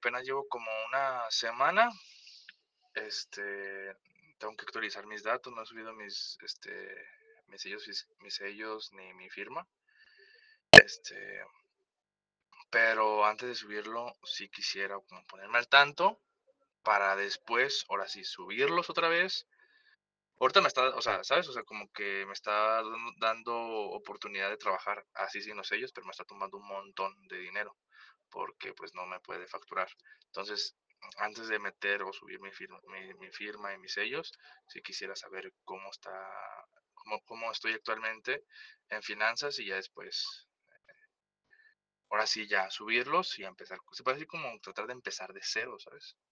apenas llevo como una semana, este, tengo que actualizar mis datos, no he subido mis sellos ni mi firma, este, pero antes de subirlo, sí quisiera como ponerme al tanto para después, ahora sí, subirlos otra vez. Ahorita me está, o sea, ¿sabes? O sea, como que me está dando oportunidad de trabajar así sin los sellos, pero me está tomando un montón de dinero porque pues no me puede facturar. Entonces, antes de meter o subir mi firma y mis sellos, sí quisiera saber cómo está, cómo estoy actualmente en finanzas y ya después, ahora sí ya subirlos y empezar. Se puede decir como tratar de empezar de cero, ¿sabes?